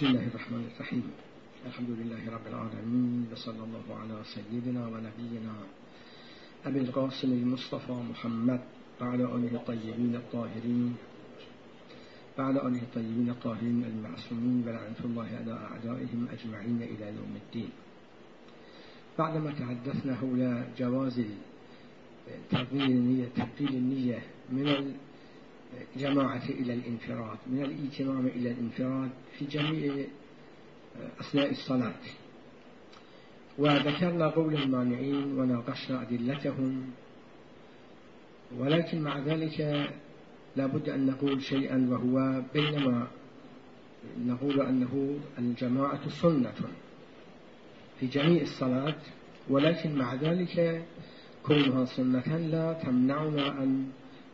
بسم الله الرحمن الرحيم. الحمد لله رب العالمين، وصلى الله على سيدنا ونبينا أبي القاسم المصطفى محمد وعلى آله الطيبين الطاهرين المعصومين، ولعنة الله على أعدائهم أجمعين إلى يوم الدين. بعدما تحدثنا حول جواز تبديل النية من الجماعة إلى الانفراد، من الائتمام إلى الانفراد في جميع أثناء الصلاة، وذكرنا قول المانعين وناقشنا أدلتهم، ولكن مع ذلك لا بد أن نقول شيئا، وهو بينما نقول أنه الجماعة سنة في جميع الصلاة، ولكن مع ذلك كونها سنة لا تمنعنا أن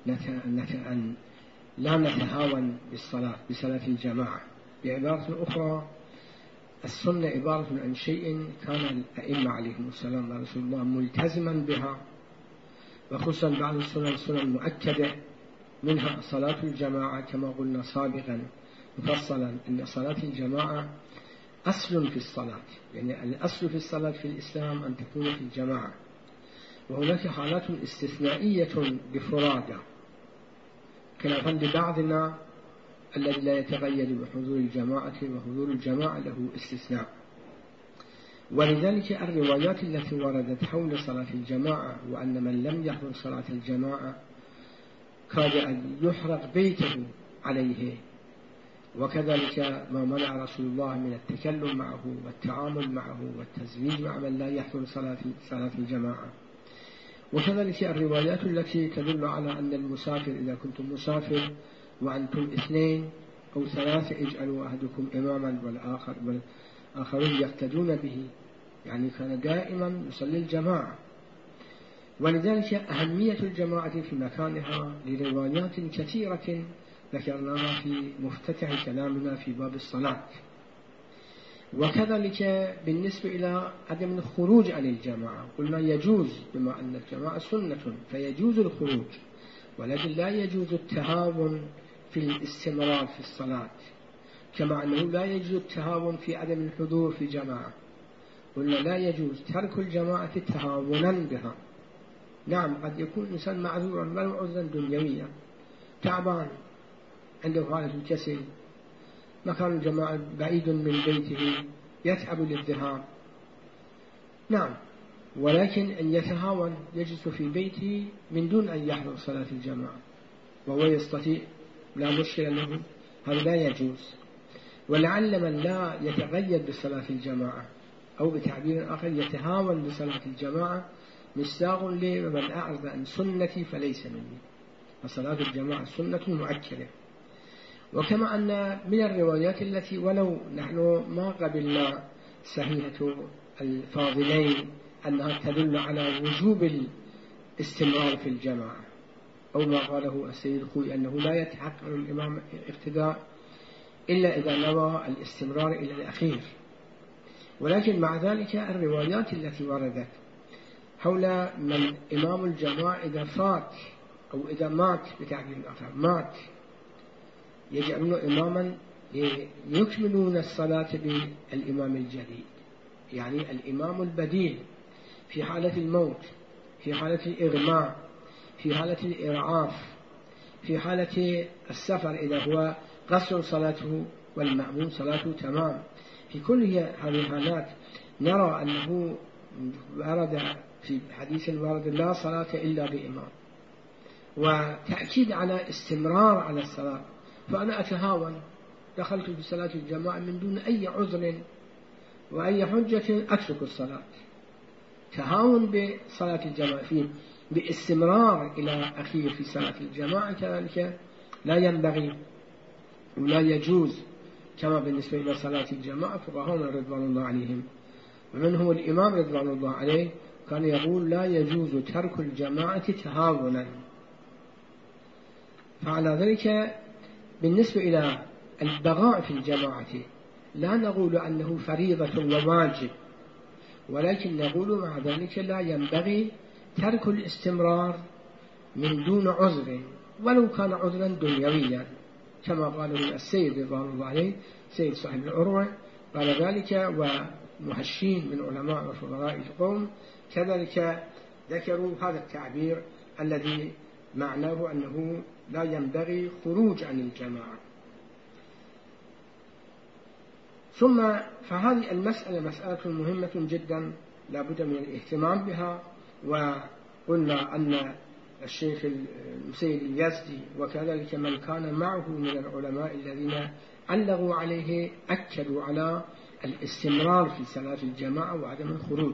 لا نتهاون بصلاة الجماعة. بعبارة أخرى، السنة عبارة عن شيء كان الأئمة عليهم السلام ورسول الله ملتزما بها، وخصوصا بعض السنن مؤكدة، منها صلاة الجماعة كما قلنا سابقا مفصلا أن صلاة الجماعة أصل في الصلاة، يعني الأصل في الصلاة في الإسلام أن تكون في الجماعة، وهناك حالات استثنائية بفرادى خلافا لبعضنا الذي لا يتقيد بحضور الجماعة، وحضور الجماعة له استثناء. ولذلك الروايات التي وردت حول صلاة الجماعة وأن من لم يحضر صلاة الجماعة كاد أن يحرق بيته عليه، وكذلك ما منع رسول الله من التكلم معه والتعامل معه والتزويج مع من لا يحضر صلاة الجماعة. وكذلك الروايات التي تدل على أن المسافر إذا كنتم مسافر وأنتم 2 أو 3 اجعلوا أحدكم إماما والآخرون يقتدون به، يعني كان دائما يصلي الجماعة. ولذلك أهمية الجماعة في مكانها لروايات كثيرة ذكرناها في مفتتح كلامنا في باب الصلاة. وكذلك بالنسبة إلى عدم الخروج عن الجماعة قلنا يجوز، بما أن الجماعة سنة فيجوز الخروج، ولكن لا يجوز التهاون في الاستمرار في الصلاة، كما أنه لا يجوز التهاون في عدم الحضور في جماعة. قلنا لا يجوز ترك الجماعة تهاونا بها. نعم، قد يكون الإنسان معذورا ولو عذرا دنيويا، تعبان عنده حالة الكسل، مكان الجماعة بعيد من بيته يتعب للذهاب، نعم، ولكن أن يتهاون يجلس في بيته من دون أن يحضر صلاة الجماعة وهو يستطيع لا مشكلة له، هذا لا يجوز. ولعل من لا يتقيد بصلاة الجماعة أو بتعبير آخر يتهاون بصلاة الجماعة مشتاق لي، ومن أعرض عن سنتي فليس مني، فصلاة الجماعة سنة مؤكدة. وكما أن من الروايات التي ولو نحن ما قبلنا صحيحة الفاضلين أنها تدل على وجوب الاستمرار في الجماعة، أو ما قاله السيد الخوي أنه لا يتحقق الإمام اقتداء إلا إذا نوى الاستمرار إلى الأخير. ولكن مع ذلك الروايات التي وردت حول من إمام الجماعة إذا فات أو إذا مات بتعبير آخر مات، يجعلون إماما يكملون الصلاة بالإمام الجديد، يعني الإمام البديل في حالة الموت، في حالة الإغماء، في حالة الإرعاف، في حالة السفر إذا هو قصر صلاته والمأموم صلاته تمام. في كل هذه الحالات نرى أنه ورد في حديث ورد لا صلاة إلا بإمام، وتأكيد على استمرار على الصلاة. فأنا أتهاون، دخلت في صلاة الجماعة من دون أي عذر وأي حجة أترك الصلاة، تهاون بصلاة الجماعة فيه باستمرار إلى أخير في صلاة الجماعة كذلك لا ينبغي ولا يجوز، كما بالنسبة إلى صلاة الجماعة فقهاؤنا رضوان الله عليهم، ومنهم الإمام رضوان الله عليه كان يقول لا يجوز ترك الجماعة تهاونا. فعلى ذلك بالنسبة إلى البقاء في الجماعة لا نقول أنه فريضة وواجب، ولكن نقول مع ذلك لا ينبغي ترك الاستمرار من دون عذر ولو كان عذرا دنيويا، كما قاله السيد رضوان الله عليه سيد صاحب العروة قال ذلك، ومهشين من علماء وفضلاء القوم كذلك ذكروا هذا التعبير الذي معناه أنه لا ينبغي خروج عن الجماعة. ثم فهذه المسألة مسألة مهمة جدا لا بد من الاهتمام بها. وقلنا أن الشيخ المسيد اليزدي وكذلك من كان معه من العلماء الذين علقوا عليه أكدوا على الاستمرار في صلاة الجماعة وعدم الخروج.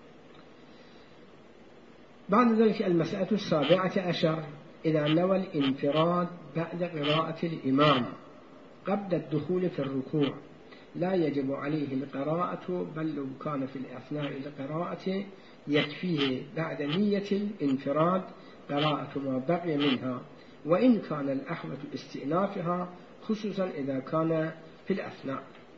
بعد ذلك المسألة 17 إذا نوى الانفراد بعد قراءة الإمام قبل الدخول في الركوع لا يجب عليه القراءة، بل لو كان في أثناء القراءة يكفيه بعد نية الانفراد قراءة ما بقي منها، وإن كان الأحوط استئنافها خصوصا إذا كان في الأثناء.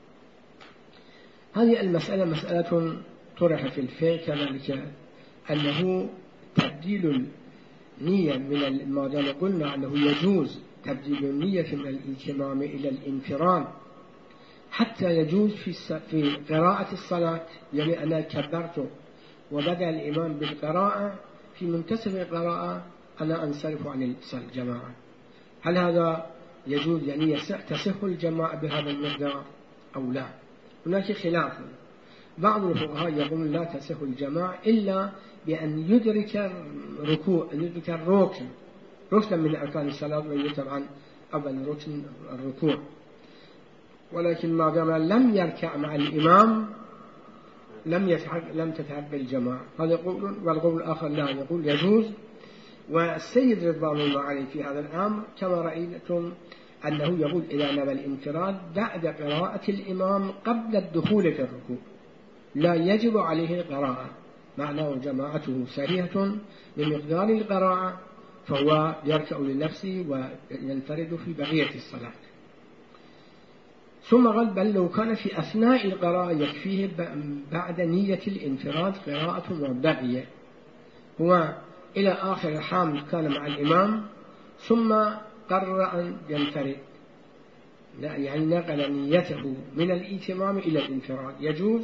هذه المسألة مسألة طرح في الفقه كذلك، أنه تبديل النية من ما دام قلنا أنه يجوز تبديل النية من الانتمام إلى الانفراد حتى يجوز في قراءة الصلاة، يعني أنا كبرت وبدأ الإمام بالقراءة في منتصف القراءة أنا أنصرف عن الجماعة، هل هذا يجوز يعني تصح الجماعة بهذا المقدار أو لا؟ هناك خلاف. بعض الفقهاء يقول لا تصح الجماعة إلا بأن يدرك الركوع، أن يدرك ركن من أركان الصلاة، وهي طبعا أول ركن الركوع، ولكن ما دام لم يركع مع الإمام لم تتحقق الجماعة. هذا قول، والقول الآخر لا، يقول يجوز. والسيد رضوان الله عليه في هذا الأمر كما رأيتم أنه يقول إذا نوى الانفراد بعد قراءة الإمام قبل الدخول في الركوع لا يجب عليه القراءة، معناه جماعته صحيحة بمقدار القراءة، فهو يركع لنفسه وينفرد في بقية الصلاة. ثم قال بل لو كان في أثناء القراءة يكفيه بعد نية الانفراد قراءة ما هو إلى آخر الحامل كان مع الإمام ثم قرر أن ينفرد، يعني نقل نيته من الائتمام إلى الانفراد يجوز،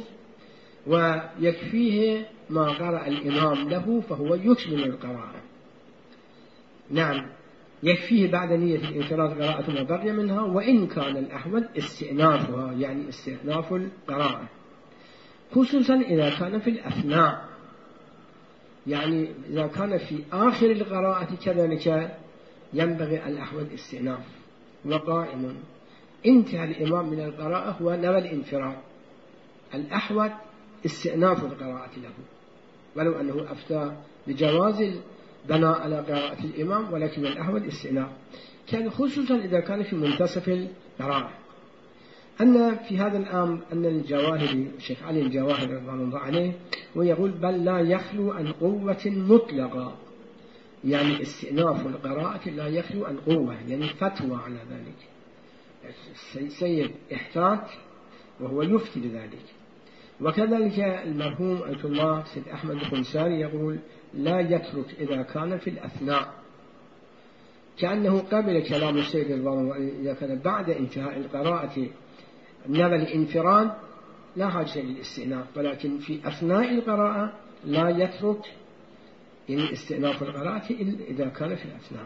ويكفيه ما قرأ الإمام له فهو يكمل القراءة. نعم يكفيه بعد نية الانفراد قراءة ما بقي منها، وإن كان الأحوط استئنافها يعني استئناف القراءة، خصوصا إذا كان في الأثناء، يعني إذا كان في آخر القراءة كذلك ينبغي الأحوط استئناف. وقائم انتهى الإمام من القراءة هو نوى الانفراد، الأحوط استئناف القراءة له، ولو أنه أفتى بجواز البناء على قراءة الإمام، ولكن الأحوط استئناف، كان خصوصا إذا كان في منتصف القراءة. أن في هذا الأمر أن الجواهري الشيخ علي الجواهري رضي الله عنه ويقول بل لا يخلو عن قوة مطلقة، يعني استئناف القراءة لا يخلو عن قوة، يعني فتوى على ذلك. السيد احتاط وهو يفتي بذلك. وكذلك المرحوم آية الله سيد أحمد الخنساري يقول لا يترك إذا كان في الأثناء، كأنه قبل كلام السيد الله إذا كان بعد انتهاء القراءة نوى الانفراد لا حاجة للاستئناف، ولكن في أثناء القراءة لا يترك يعني استئناف القراءة إذا كان في الأثناء.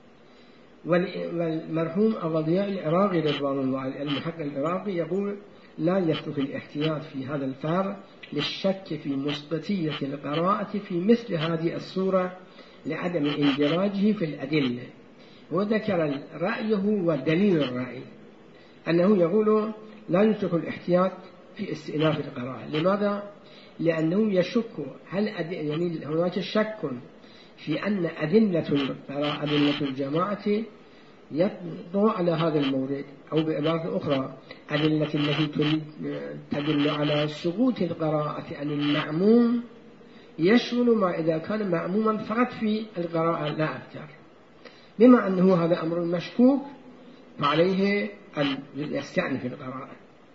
والمرحوم الضياء العراقي رضوان الله عليه المحقق العراقي يقول لا يترك الاحتياط في هذا الفار للشك في مثبتية القراءة في مثل هذه الصورة لعدم اندراجه في الأدلة. وذكر رأيه ودليل الرأي أنه يقول لا يترك الاحتياط في استئناف القراءة. لماذا؟ لأنه يشك هل يعني هناك شك في أن أدلة القراءة أدلة الجماعة يطغى على هذا المورد، أو بعبارة أخرى أدلة التي تدل على سقوط القراءة عن المأموم يشمل ما إذا كان مأموما فقط في القراءة لا أكثر. بما أنه هذا أمر مشكوك فعليه أن يستأنف القراءة.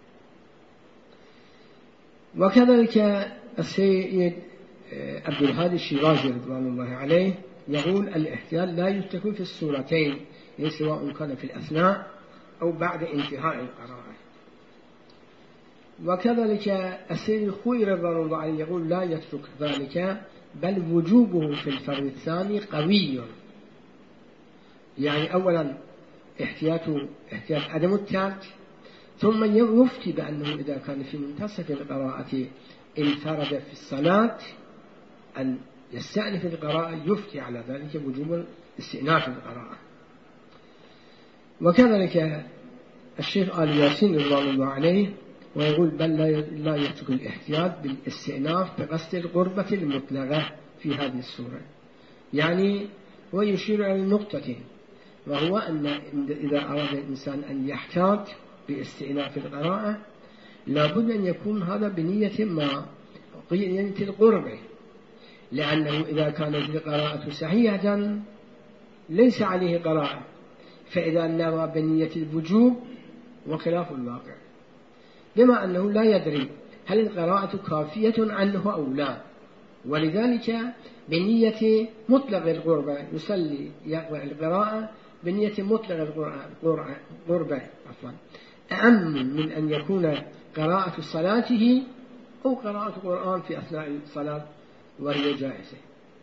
وكذلك السيد عبد الهادي الشيرازي رضوان الله عليه يقول الاحتيال لا يترك في السورتين، يعني سواء كان في الأثناء أو بعد انتهاء القراءة. وكذلك السيد الخوئي رضوان الله عليه يقول لا يترك ذلك، بل وجوبه في الفرد الثاني قوي. يعني أولا احتياط عدم الترك، ثم يفتي بأنه إذا كان في منتصف القراءة انفرد في الصلاة أن يستأنف القراءة، يفتي على ذلك وجوب استئناف القراءة. وكذلك الشيخ آل ياسين رضوان الله عليه ويقول بل لا يترك الاحتياط بالاستئناف بقصد القربة المطلقة في هذه السورة. يعني ويشير على نقطة، وهو أن إذا أراد الإنسان أن يحتاط باستئناف القراءة لابد أن يكون هذا بنية ما قيمة القربة، لأنه إذا كانت القراءة صحيحة ليس عليه قراءة، فإذا نوى بنية الوجوب وخلاف الواقع، بما أنه لا يدري هل القراءة كافية عنه أو لا، ولذلك بنية مطلق القربة يصلي يقرأ القراءة بنية مطلق القربة أهم من أن يكون قراءة صلاته أو قراءة القرآن في أثناء الصلاة، وهي جائزة.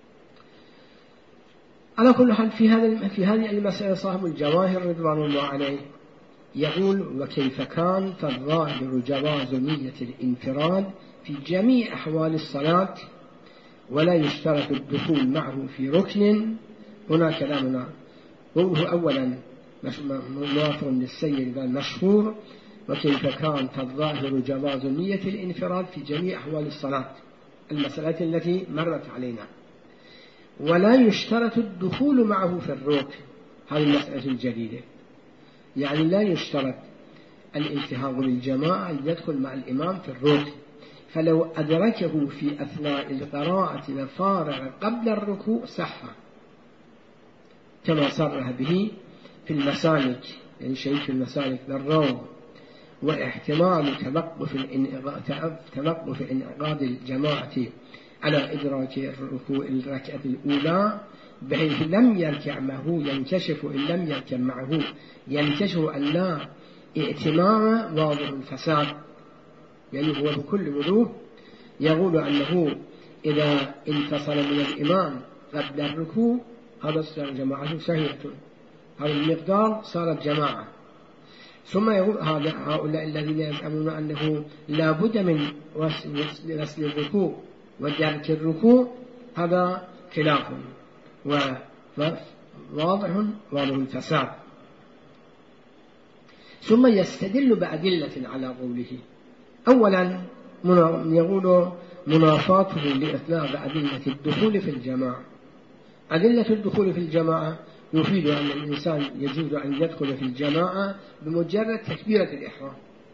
على كل حال في هذه المسألة صاحب الجواهر رضوان الله عليه يقول وكيف كان فالظاهر جواز نية الانفراد في جميع أحوال الصلاة، ولا يشترط الدخول معه في ركن. هنا كلامنا قوله أولا موافق للسيد المشهور وكيف كان فالظاهر جواز نية الانفراد في جميع أحوال الصلاة، المسألة التي مرت علينا، ولا يشترط الدخول معه في الركن، هذه المسألة الجديدة. يعني لا يشترط الانتهاء للجماعة يدخل مع الإمام في الركن، فلو أدركه في أثناء القراءة لفارغ قبل الركوع صح، كما صرح به في المسالك، يعني شيء في المسالك للروم، واحتمال توقف انعقاد الجماعة على إدراك الركوع الركعة الأولى بحيث لم يركع معه ينكشف، إن لم يركع معه ينكشف أن لا ائتمام واضح الفساد. يعني هو بكل وضوح يقول أنه إذا انفصل من الإمام قبل الركوع هذا صار جماعة صحيحة، هذا المقدار صارت جماعة. ثم يقول هؤلاء الذين يزعمون أنه لا بد من وصل الركوع ودرك الركوع هذا خلاف وواضح الفساد. ثم يستدل بأدلة على قوله. أولا يقول منافاته لإطلاق أدلة الدخول في الجماعة. أدلة الدخول في الجماعة يفيد أن الإنسان يجوز أن يدخل في الجماعة بمجرد تكبيرة الإحرام،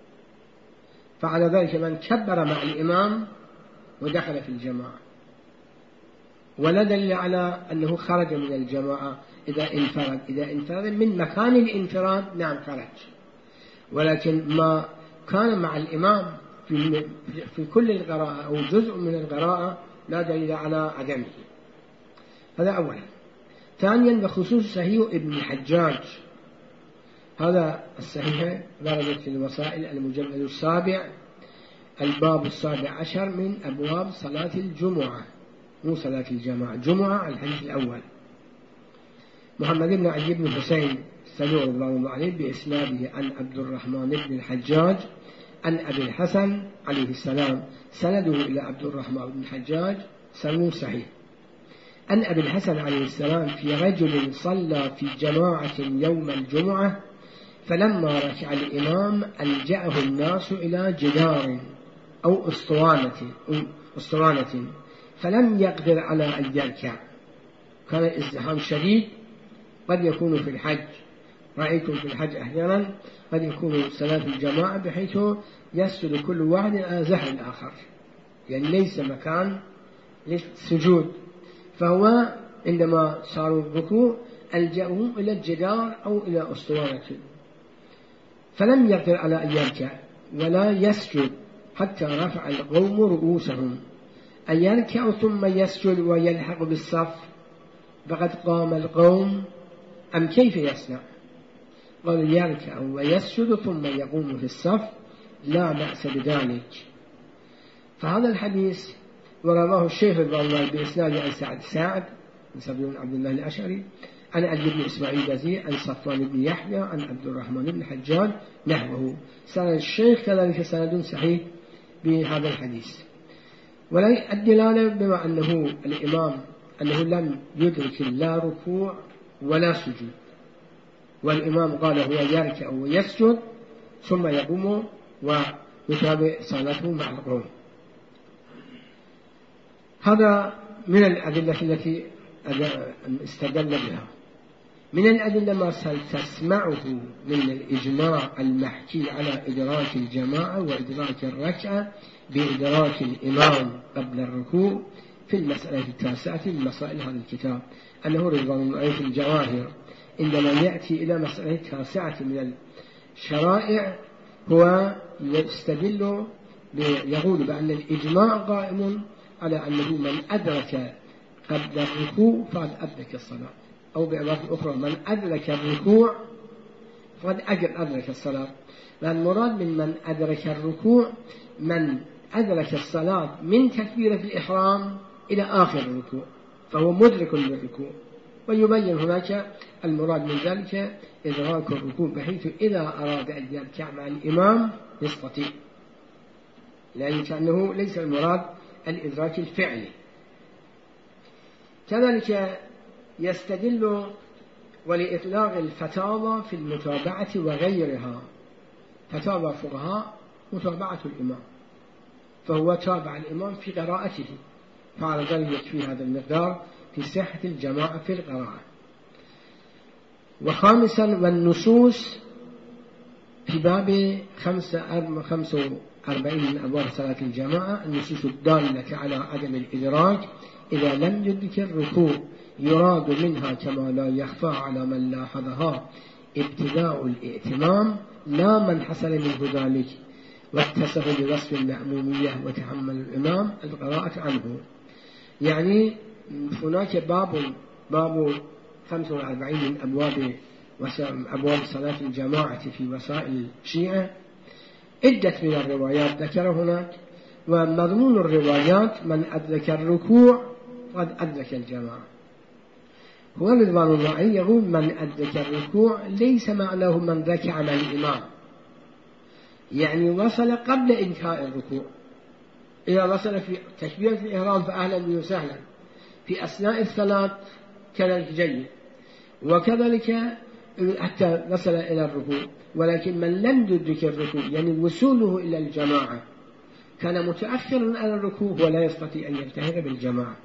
فعلى ذلك من كبر مع الإمام ودخل في الجماعة، ولا دليل على أنه خرج من الجماعة إذا انفرد من مكان الانفراد نعم خرج، ولكن ما كان مع الإمام في كل القراءة أو جزء من القراءة لا دليل على عدمه. هذا أولا. ثانيا بخصوص صحيح ابن الحجاج، هذا الصحيح وردت في الوسائل المجلد السابع الباب 17 من أبواب صلاة الجمعة، مو صلاة الجماعة، جمعة الحديث الأول. محمد بن علي بن حسين السلوع رضوان الله عليه بإسناده عن عبد الرحمن بن الحجاج عن أبي الحسن عليه السلام، سنده إلى عبد الرحمن بن الحجاج سنده صحيح. أن أبي الحسن عليه السلام في رجل صلى في جماعة يوم الجمعة فلما ركع الإمام ألجأه الناس إلى جدار أو أسطوانة فلم يقدر على أن يركع. كان الازدحام شديد، قد يكون في الحج، رأيتم في الحج أحيانا قد يكون صلاة الجماعة بحيث يسجد كل واحد على زحر الآخر، يعني ليس مكان للسجود، فهو عندما صاروا الركوع ألجأهم إلى الجدار أو إلى أسطوانة، فلم يقدر على أن يركع ولا يسجد حتى رفع القوم رؤوسهم، أن يركع ثم يسجد ويلحق بالصف فقد قام القوم أم كيف يصنع؟ قال يركع ويسجد ثم يقوم في الصف لا بأس بذلك. فهذا الحديث ورواه الشيخ رضوان الله بإسناد عن سعد بن عبد الله الأشعري عن علي بن إسماعيل البزي عن صفوان بن يحيى عن عبد الرحمن بن حجاج نحوه. سند الشيخ كذلك سند صحيح بهذا الحديث. ولا الدلالة بما أنه الإمام أنه لم يدرك لا ركوع ولا سجود، والإمام قال هو يركع ويسجد ثم يقوم ويتابع صلاته مع القوم. هذا من الأدلة التي استدل بها. من الأدلة ما تسمعه من الإجماع المحكي على إدراك الجماعة وإدراك الركعة بإدراك الإمام قبل الركوع في المسألة 9 من مسائل هذا الكتاب، أنه رضوان الله في الجواهر عندما يأتي إلى مسألة 9 من الشرائع هو يستدل يقول بأن الإجماع قائم على أنه من أدرك قبل الركوع فقد أدرك الصلاة، أو بعبارة أخرى من أدرك الركوع فقد أدرك الصلاة. والمراد من أدرك الركوع من أدرك الصلاة من تكبيرة الإحرام إلى آخر الركوع فهو مدرك للركوع. ويبين هناك المراد من ذلك إدراك الركوع بحيث إذا أراد أن يركع مع الإمام يستطيع، لأن كأنه ليس المراد الإدراك الفعلي. كذلك يستدل ولإطلاق الفتاوى في المتابعة وغيرها. فتاوى فقهاء متابعة الإمام، فهو تابع الإمام في قراءته، فعلى ذلك يكفي هذا المقدار في صحة الجماعة في القراءة. وخامسا والنصوص في باب 45 من أبواب صلاة الجماعة النصوص الدالة على عدم الإدراك إذا لم يدرك الركوع يراد منها كما لا يخفى على من لاحظها ابتداء الائتمام لا من حصل منه ذلك واتصف بوصف المأمومية وتحمل الإمام القراءة عنه. يعني هناك باب 45 من أبواب صلاة الجماعة في وسائل الشيعة عدة من الروايات ذكر هناك، ومضمون الروايات من أدرك الركوع قد أدرك الجماعة. هو رضوان الله عليه يقول من أدرك الركوع ليس معناه من ركع مع الإمام، يعني وصل قبل إنهاء الركوع. إذا وصل في تكبيرة الإحرام فأهلا وسهلا، في أثناء الصلاة كذلك جيد، وكذلك حتى وصل إلى الركوع. ولكن من لم يدرك الركوع يعني وصوله إلى الجماعة كان متأخرا على الركوع ولا يستطيع أن يلتحق بالجماعة.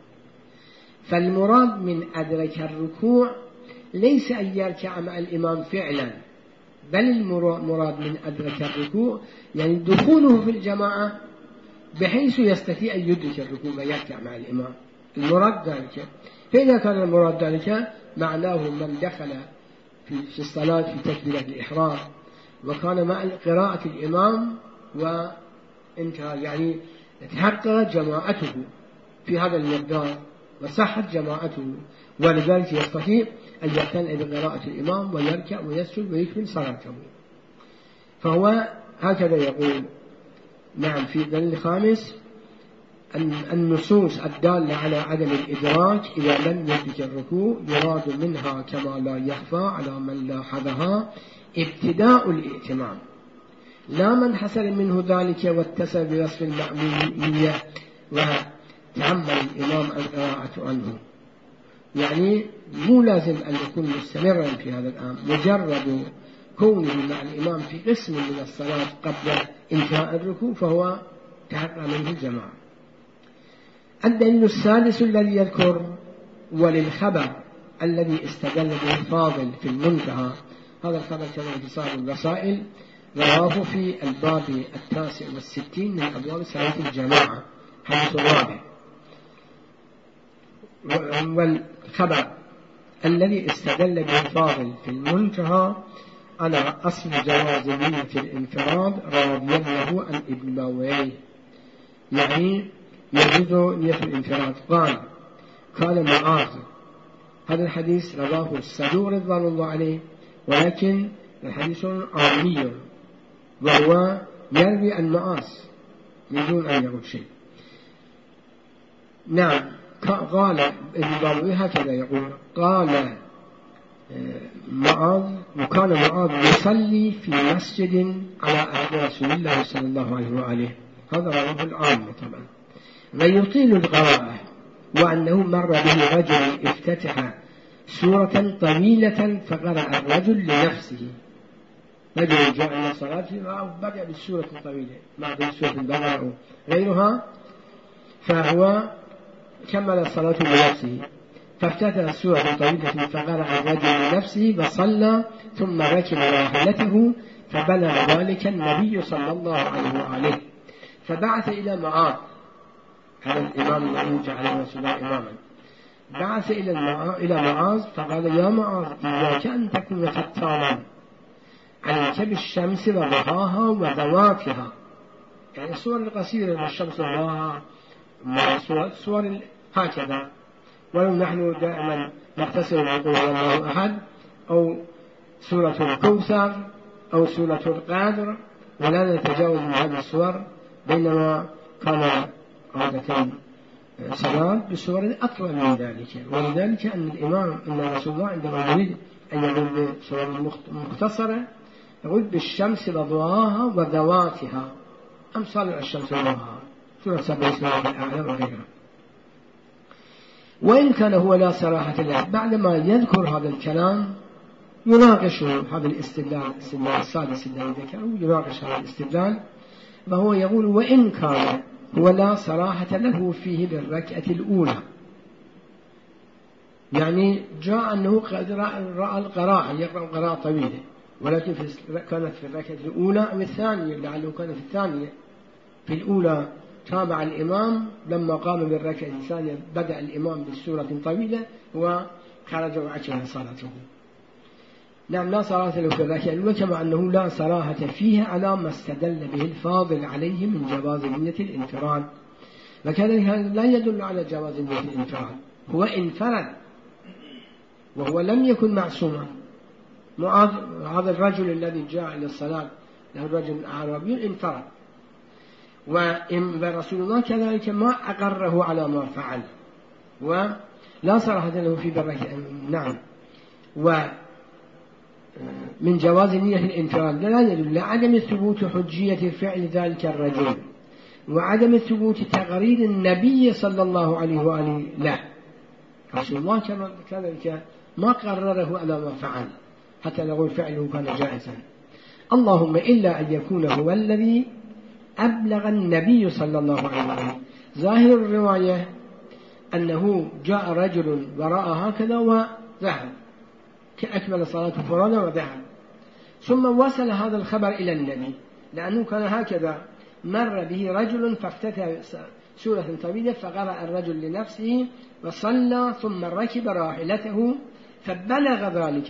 فالمراد من أدرك الركوع ليس أن يركع مع الإمام فعلا، بل المراد من أدرك الركوع يعني دخوله في الجماعة بحيث يستطيع أن يدرك الركوع ويركع مع الإمام. المراد ذلك. فإذا كان المراد ذلك معناه من دخل في الصلاة في تكبيرة الإحرام وكان مع قراءة الإمام وانتهى، يعني تحقق جماعته في هذا المقدار وصحت جماعته، ولذلك يستطيع أن يعتني بقراءة الإمام ويركع ويسجد ويكمل صلاته. فهو هكذا يقول. نعم. في الدليل الخامس النصوص الدالة على عدم الإدراك إذا لم يدرك الركوع يراد منها كما لا يخفى على من لاحظها ابتداء الائتمام لا من حصل منه ذلك واتصل بوصف المأمومية وتحمل الإمام القراءة عنه. يعني مو لازم أن يكون مستمرا في هذا الأمر، مجرد كونه مع الإمام في قسم من الصلاة قبل انتهاء الركوع فهو تحقق منه الجماعة. الدليل السادس الذي يذكر وللخبر الذي استدل به الفاضل في المنتهى. هذا الخبر كما في صاحب الرسائل رواه في الباب 69 من أبواب صلاة الجماعة حديث الرابع. والخبر الذي استدل به الفاضل في المنتهى على أصل جواز نية الانفراد راضيا له عن ابن باويه، يعني يجوز نية الانفراد. قال معاذ. هذا الحديث رواه الصدوق رضوان الله عليه، ولكن الحديث عامي وهو يروي المآس من دون أن يقول شيء. نعم. قال ابن ضبي هكذا يقول قال معاذ وكان معاذ يصلي في مسجد على عهد رسول الله صلى الله عليه وآله. هذا رواه العام طبعا. ويطيل القراءة وأنه مر به رجل افتتح سورة طويلة فقرأ الرجل لنفسه. رجل جاء إلى الصلاة وبدأ بالسورة الطويلة مع سورة البقرة أو غيرها فهو كمل الصلاة لنفسه فافتتح السورة الطويلة فقرأ الرجل لنفسه وصلى ثم ركب راحلته فبلغ ذلك النبي صلى الله عليه وآله فبعث إلى معاذ هذا الإمام الذي جعله رسول الله إماما بعث إلى معاذ فقال يا معاذ إياك أن تكون فتانا عليك بالشمس وضحاها وذواتها يعني الصور القصيرة الشمس وضحاها صور هكذا ولو نحن دائما نختصر نقول الله أحد أو سورة الكوثر أو سورة القدر ولا نتجاوز من هذه الصور بينما كان عادة صلاة بصور أطول من ذلك ولذلك أن الإمام أن رسول الله عندما يريد أن يقول بصور مختصرة يقول بالشمس وضحاها وذواتها أمثال الشمس وضحاها سورة 7 الأعلى وغيرها. وإن كان هو لا صراحة له بعدما يذكر هذا الكلام يناقش هذا الاستدلال السادس الذي ذكره يناقش هذا الاستدلال وهو يقول وإن كان هو لا صراحة له فيه بالركعة الأولى يعني جاء أنه قد رأى القراءة يقرأ قراءة طويلة ولكن كانت في الركعة الأولى أو الثانية لعله كانت في الثانية. في الأولى تابع الإمام لما قام بالركعة الثانية بدأ الإمام بالسورة طويلة وخرج وعجل صلاته. نعم لا صراحة له في الركعة الأولى كما أنه لا صراحة فيها على ما استدل به الفاضل عليه من جواز نية الانفراد وكذلك لا يدل على جواز نية الانفراد هو انفرد وهو لم يكن معصوما. معاذ هذا الرجل الذي جاء إلى الصلاة له رجل أعرابي انفرد ورسول الله كذلك ما أقره على ما فعل ولا صراحة له في بركة. نعم. ومن جواز نية الانفراد لا يدل لعدم ثبوت حجية فعل ذلك الرجل وعدم ثبوت تقرير النبي صلى الله عليه وآله له. رسول الله كذلك ما قرره على ما فعل حتى نقول فعله كان جائزا اللهم إلا أن يكون هو الذي أبلغ النبي صلى الله عليه وسلم. ظاهر الرواية أنه جاء رجل وراء هكذا وذهب كأكمل صلاة فرادا وذهب ثم وصل هذا الخبر إلى النبي لأنه كان هكذا مر به رجل فافتتح سورة طويلة فقرأ الرجل لنفسه وصلى ثم ركب راحلته فبلغ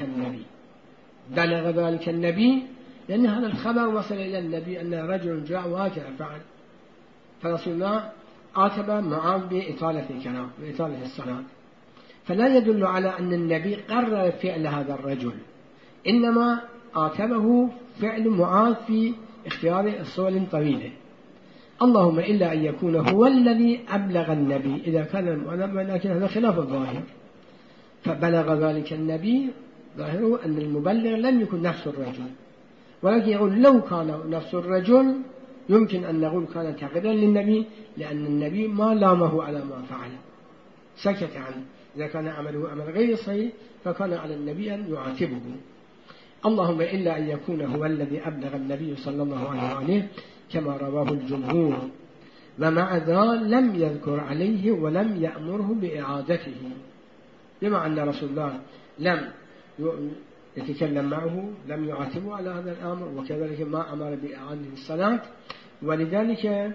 ذلك النبي لأن هذا الخبر وصل إلى النبي أن رجل جاء وهكذا فعل فرسول الله عاتب معاذ بإطالة الكلام بإطالة الصلاة فلا يدل على أن النبي قرر فعل هذا الرجل إنما عاتبه فعل معاذ في اختيار الصور طويلة. اللهم إلا أن يكون هو الذي أبلغ النبي إذا كان المؤلم لكن هذا خلاف الظاهر فبلغ ذلك النبي ظاهره أن المبلغ لم يكن نفس الرجل ولكن يقول لو كان نفس الرجل يمكن أن نقول كان تقريرا للنبي لأن النبي ما لامه على ما فعل سكت عنه إذا كان عمله عمل غير صحيح فكان على النبي أن يعاتبه. اللهم إلا أن يكون هو الذي أبلغ النبي صلى الله عليه وسلم كما رواه الجمهور ومع ذا لم يذكر عليه ولم يأمره بإعادته بما أن رسول الله لم يتكلم معه لم يعاتبه على هذا الأمر وكذلك ما أمر بإعادة الصلاة ولذلك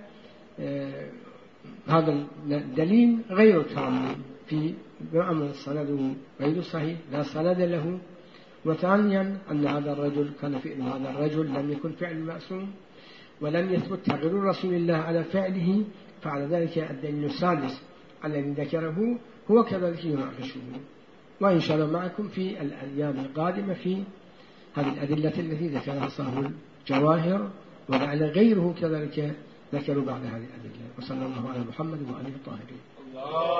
هذا الدليل غير تام في أمر السند غير صحيح لا سند له. وثانيا أن هذا الرجل كان فعل هذا الرجل لم يكن فعل معصوم ولم يثبت تقرير رسول الله على فعله فعلى ذلك الدليل السادس الذي ذكره هو كذلك يناقشه. وإن شاء الله معكم في الأيام القادمة في هذه الأدلة التي ذكرها صاحب الجواهر، ولعل غيره كذلك ذكروا بعد هذه الأدلة. وصلى الله على محمد وآله الطاهرين.